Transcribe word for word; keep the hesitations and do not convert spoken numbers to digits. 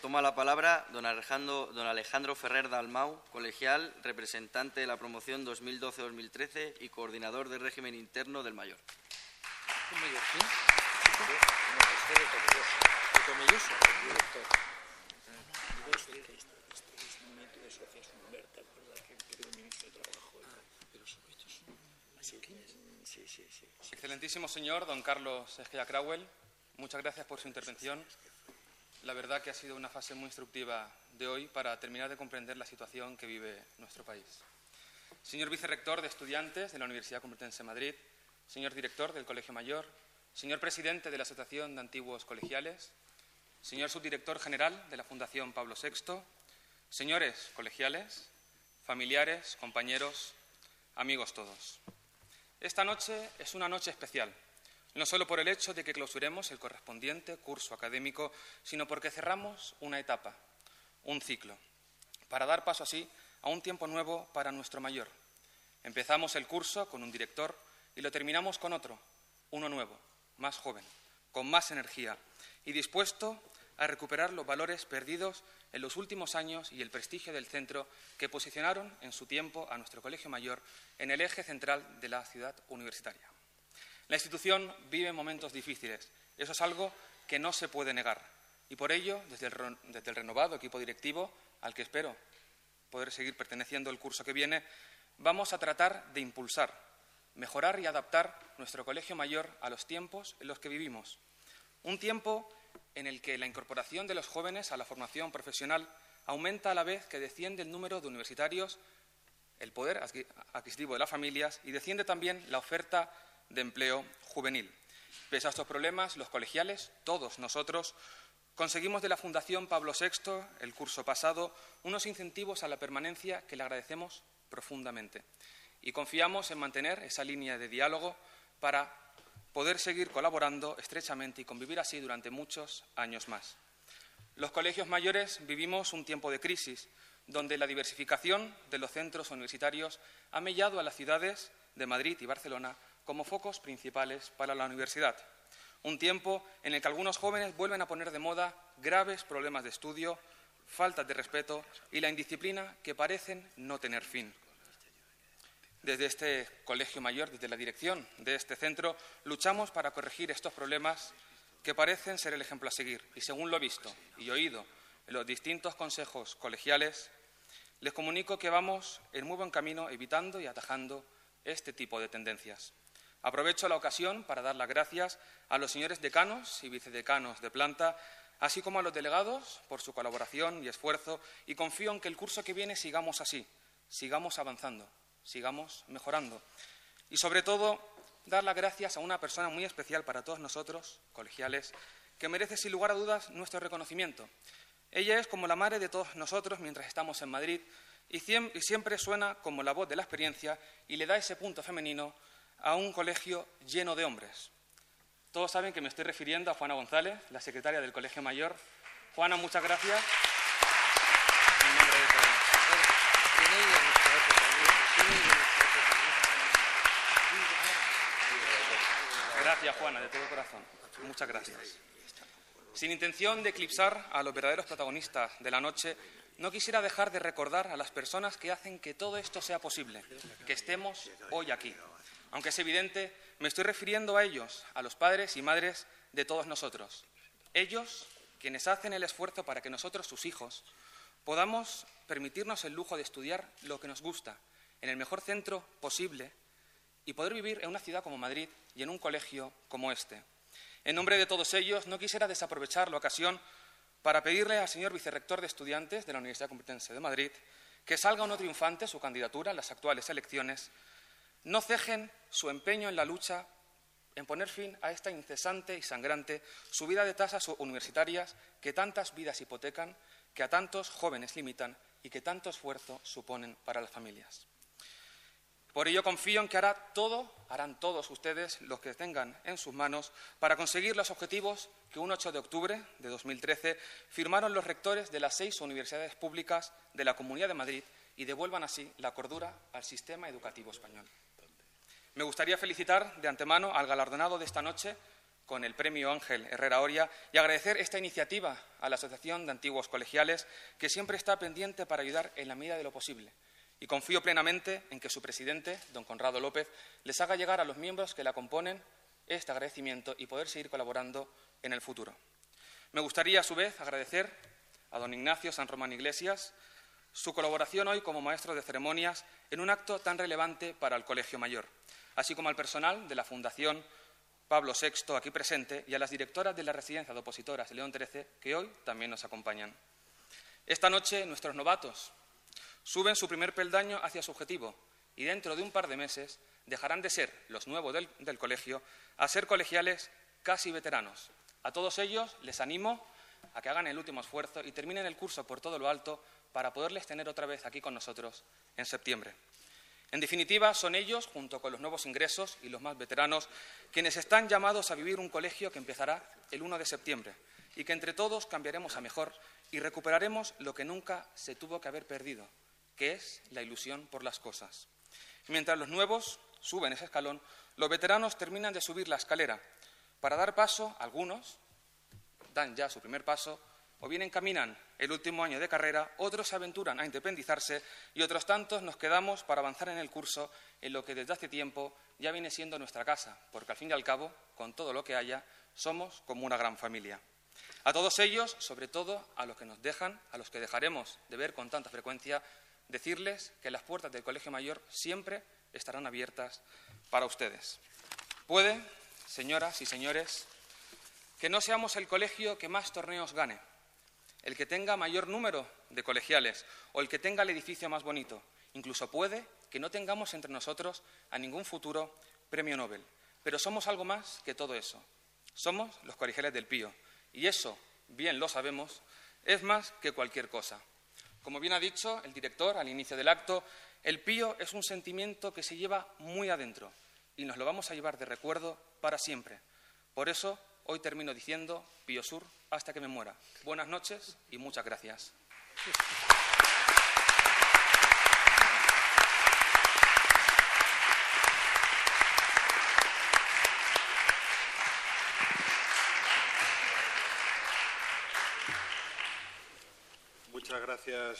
Toma la palabra don Alejandro, don Alejandro Ferrer Dalmau, colegial, representante de la promoción dos mil doce dos mil trece y coordinador de régimen interno del Mayor. Excelentísimo señor don Carlos Egea Crauel, muchas gracias por su intervención. La verdad que ha sido una fase muy instructiva de hoy para terminar de comprender la situación que vive nuestro país. Señor vicerrector de Estudiantes de la Universidad Complutense de Madrid, señor director del Colegio Mayor, señor presidente de la Asociación de Antiguos Colegiales, señor subdirector general de la Fundación Pablo sexto, señores colegiales, familiares, compañeros, amigos todos. Esta noche es una noche especial. No solo por el hecho de que clausuremos el correspondiente curso académico, sino porque cerramos una etapa, un ciclo, para dar paso así a un tiempo nuevo para nuestro Mayor. Empezamos el curso con un director y lo terminamos con otro, uno nuevo, más joven, con más energía y dispuesto a recuperar los valores perdidos en los últimos años y el prestigio del centro que posicionaron en su tiempo a nuestro Colegio Mayor en el eje central de la ciudad universitaria. La institución vive momentos difíciles, eso es algo que no se puede negar. Y por ello, desde el, desde el renovado equipo directivo, al que espero poder seguir perteneciendo el curso que viene, vamos a tratar de impulsar, mejorar y adaptar nuestro Colegio Mayor a los tiempos en los que vivimos. Un tiempo en el que la incorporación de los jóvenes a la formación profesional aumenta a la vez que desciende el número de universitarios, el poder adquisitivo de las familias y desciende también la oferta de empleo juvenil. Pese a estos problemas, los colegiales, todos nosotros, conseguimos de la Fundación Pablo sexto, el curso pasado, unos incentivos a la permanencia que le agradecemos profundamente. Y confiamos en mantener esa línea de diálogo para poder seguir colaborando estrechamente y convivir así durante muchos años más. Los colegios mayores vivimos un tiempo de crisis, donde la diversificación de los centros universitarios ha mellado a las ciudades de Madrid y Barcelona como focos principales para la universidad. Un tiempo en el que algunos jóvenes vuelven a poner de moda graves problemas de estudio, faltas de respeto y la indisciplina que parecen no tener fin. Desde este Colegio Mayor, desde la dirección de este centro, luchamos para corregir estos problemas que parecen ser el ejemplo a seguir. Y según lo visto y oído en los distintos consejos colegiales, les comunico que vamos en muy buen camino evitando y atajando este tipo de tendencias. Aprovecho la ocasión para dar las gracias a los señores decanos y vicedecanos de planta, así como a los delegados por su colaboración y esfuerzo, y confío en que el curso que viene sigamos así, sigamos avanzando, sigamos mejorando. Y, sobre todo, dar las gracias a una persona muy especial para todos nosotros, colegiales, que merece sin lugar a dudas nuestro reconocimiento. Ella es como la madre de todos nosotros mientras estamos en Madrid y siempre suena como la voz de la experiencia y le da ese punto femenino a un colegio lleno de hombres. Todos saben que me estoy refiriendo a Juana González, la secretaria del Colegio Mayor. Juana, muchas gracias. En nombre de todos. Gracias, Juana, de todo corazón. Muchas gracias. Sin intención de eclipsar a los verdaderos protagonistas de la noche, no quisiera dejar de recordar a las personas que hacen que todo esto sea posible, que estemos hoy aquí. Aunque es evidente, me estoy refiriendo a ellos, a los padres y madres de todos nosotros. Ellos, quienes hacen el esfuerzo para que nosotros, sus hijos, podamos permitirnos el lujo de estudiar lo que nos gusta, en el mejor centro posible, y poder vivir en una ciudad como Madrid y en un colegio como este. En nombre de todos ellos, no quisiera desaprovechar la ocasión para pedirle al señor vicerrector de Estudiantes de la Universidad Complutense de Madrid que salga o no triunfante su candidatura en las actuales elecciones. No cejen su empeño en la lucha en poner fin a esta incesante y sangrante subida de tasas universitarias que tantas vidas hipotecan, que a tantos jóvenes limitan y que tanto esfuerzo suponen para las familias. Por ello confío en que hará todo, harán todos ustedes los que tengan en sus manos para conseguir los objetivos que un ocho de octubre de dos mil trece firmaron los rectores de las seis universidades públicas de la Comunidad de Madrid y devuelvan así la cordura al sistema educativo español. Me gustaría felicitar de antemano al galardonado de esta noche con el Premio Ángel Herrera Oria y agradecer esta iniciativa a la Asociación de Antiguos Colegiales, que siempre está pendiente para ayudar en la medida de lo posible. Y confío plenamente en que su presidente, don Conrado López, les haga llegar a los miembros que la componen este agradecimiento y poder seguir colaborando en el futuro. Me gustaría, a su vez, agradecer a don Ignacio San Román Iglesias su colaboración hoy como maestro de ceremonias en un acto tan relevante para el Colegio Mayor, así como al personal de la Fundación Pablo sexto aquí presente y a las directoras de la Residencia de Opositoras de León trece, que hoy también nos acompañan. Esta noche nuestros novatos suben su primer peldaño hacia su objetivo y dentro de un par de meses dejarán de ser los nuevos del, del colegio a ser colegiales casi veteranos. A todos ellos les animo a que hagan el último esfuerzo y terminen el curso por todo lo alto para poderles tener otra vez aquí con nosotros en septiembre. En definitiva, son ellos, junto con los nuevos ingresos y los más veteranos, quienes están llamados a vivir un colegio que empezará el uno de septiembre y que entre todos cambiaremos a mejor y recuperaremos lo que nunca se tuvo que haber perdido, que es la ilusión por las cosas. Mientras los nuevos suben ese escalón, los veteranos terminan de subir la escalera. Para dar paso, algunos dan ya su primer paso, o bien encaminan el último año de carrera, otros se aventuran a independizarse y otros tantos nos quedamos para avanzar en el curso en lo que desde hace tiempo ya viene siendo nuestra casa, porque al fin y al cabo, con todo lo que haya, somos como una gran familia. A todos ellos, sobre todo a los que nos dejan, a los que dejaremos de ver con tanta frecuencia, decirles que las puertas del Colegio Mayor siempre estarán abiertas para ustedes. Puede, señoras y señores, que no seamos el colegio que más torneos gane, el que tenga mayor número de colegiales o el que tenga el edificio más bonito. Incluso puede que no tengamos entre nosotros a ningún futuro premio Nobel. Pero somos algo más que todo eso. Somos los colegiales del Pío. Y eso, bien lo sabemos, es más que cualquier cosa. Como bien ha dicho el director al inicio del acto, el Pío es un sentimiento que se lleva muy adentro y nos lo vamos a llevar de recuerdo para siempre. Por eso, hoy termino diciendo Pío Sur hasta que me muera. Buenas noches y muchas gracias. Muchas gracias,